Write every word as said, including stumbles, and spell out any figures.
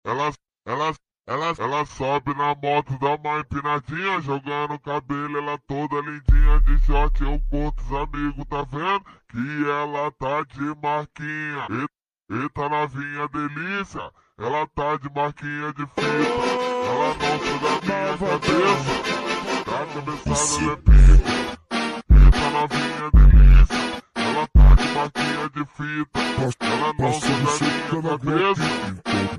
Ela, ela, ela, ela sobe na moto da mãe empinadinha, jogando o cabelo, ela toda lindinha de short, eu curto os amigos, tá vendo? Que ela tá de marquinha. E- Eita novinha delícia, ela tá de marquinha de fita. Ela não suga minha cabeça, tá cabeçada ela é pica. Eita novinha delícia, ela tá de marquinha de fita. Ela não suga minha cabeça.